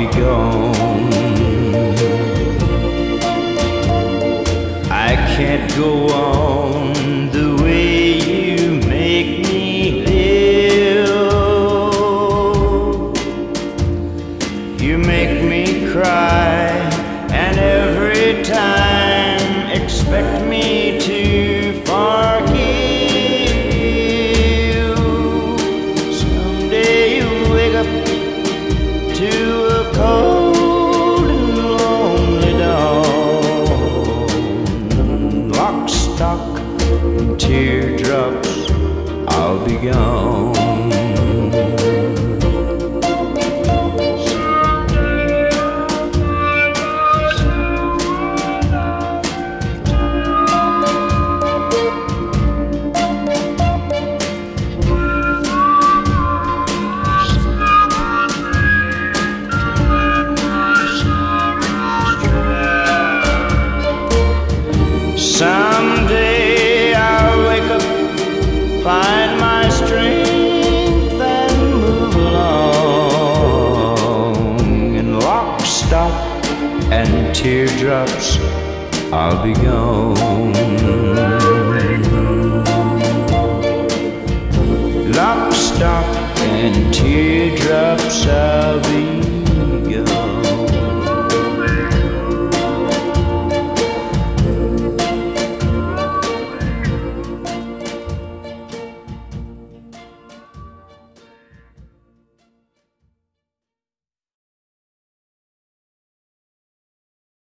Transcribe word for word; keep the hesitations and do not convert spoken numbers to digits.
be gone. I can't go on the way you make me live. You make me cry, and every time expect me to forgive. Someday you'll wake up to a cold and lonely dawn. Lock, stock, and teardrops, I'll be gone. Someday I'll wake up, find my strength and move along. In lock, stock, and teardrops, I'll be gone. Lock, stock, and teardrops.